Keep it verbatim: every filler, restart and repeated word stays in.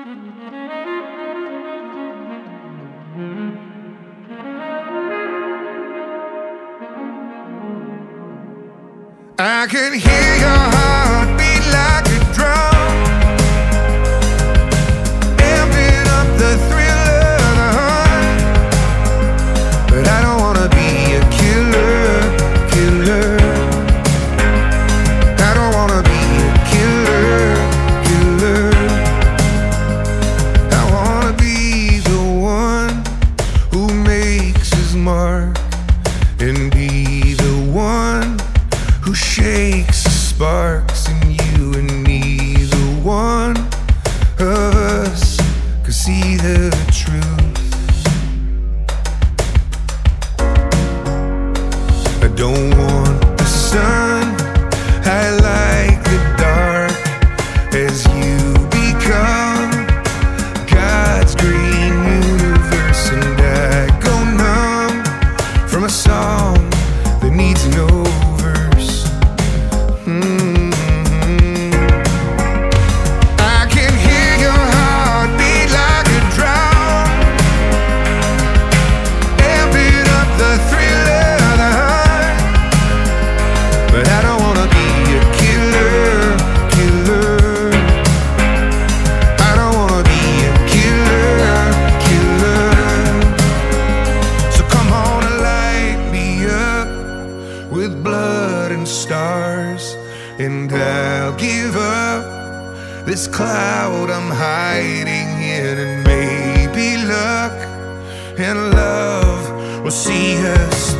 I can hear your heart beat like a drum, amping up the thrill of the hunt. But I don't wanna be a killer, killer. I don't wanna be a killer, killer. I wanna be the one who makes his mark and be the one who shakes the sparks in you and me, the one of us could see the truth. I don't want the sun, I like the dark as you become God's green universe, and I go numb from a song that needs no verse. Mm-hmm. I can hear your heart beat like a drum, amping up the thrill of the hunt. But I don't wanna be a killer, killer. I don't wanna be a killer, killer. So come on and light me up with blood and stars, and I'll give up this cloud I'm hiding in, and maybe luck and love will see us